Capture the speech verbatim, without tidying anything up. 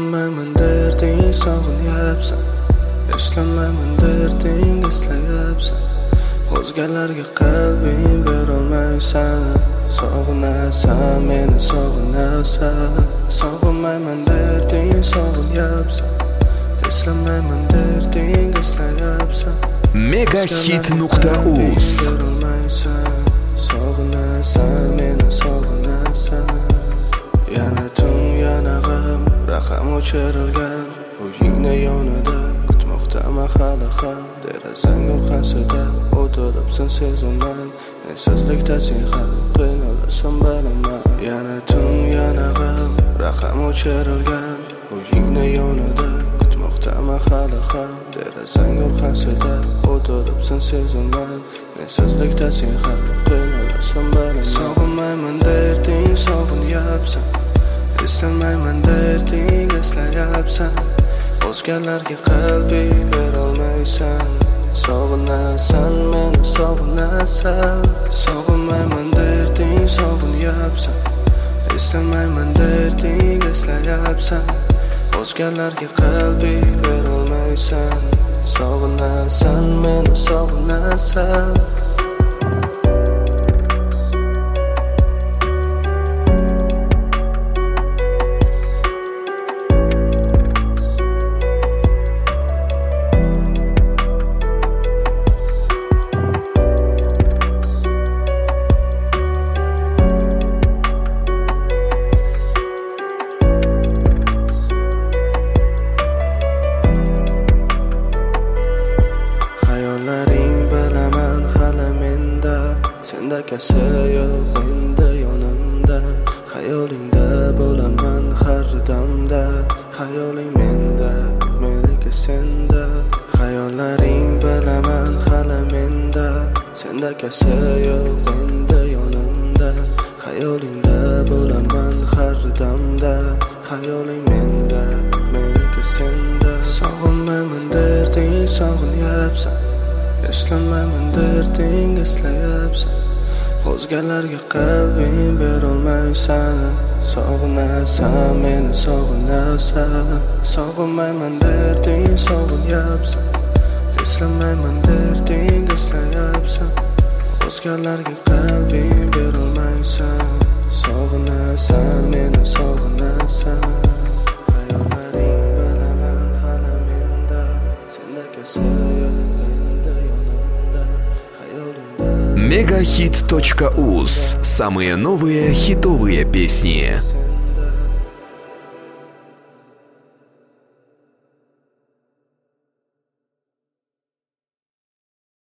Eslamayman derding sog'inyapsan, eslamayman derding eslayapsan. O'zgalarga qalbing berolmaysan, sog'inasan, meni sog'inasan. Sog'inmayman derding sog'inyapsan, eslamayman derding eslayapsan. Megahit nuqta uz Sog'inasan, meni sog'inasan. Yana tun, yana g'am, raqam o'chirilgan uyingni yonida kutmoqdaman hali ham. Derazang orqasida o'tiribsan sezaman, mensizlikda sen ham qiynalasan bilaman. Yana tun, yana g'am, raqam o'chirilgan uyingni yonida kutmoqdaman hali ham. Derazang orqasida o'tiribsan sezaman, mensizlikda sen ham qiynalasan bilaman. Sog'inmayman derding sog'inyapsan, eslamayman derding eslayapsan. O'zgalarga qalbing berolmaysan, sog'inasan, meni sog'inasan. Sog'inmayman derding sog'inyapsan, eslamayman derding eslayapsan. O'zgalarga qalbing berolmaysan, sog'inasan, meni sog'inasan. Hayollaring bilaman hali menda, sendakasi yo'q endi yonimda. Xayolingda bo'laman har damda, xayoling menda, meniki senda. Hayollaring bilaman hali menda, sendakasi yo'q endi yonimda. Xayolingda bo'laman har damda, xayoling menda, meniki senda. Sog'inmayman derding sog'inyapsan, eslamayman derding eslayapsan. O'zgalarga qalbing berolmaysan, sog'inasan, meni sog'inasan. Sog'inmayman derding sog'inyapsan, eslamayman derding eslayapsan. O'zgalarga qalbing berolmaysan, sog'inasan, meni sog'inasan. Hayollaring bilaman hali menda, sendakasi yo'q endi yonimda. Xayolingda Megahit точка уз. Самые новые хитовые песни.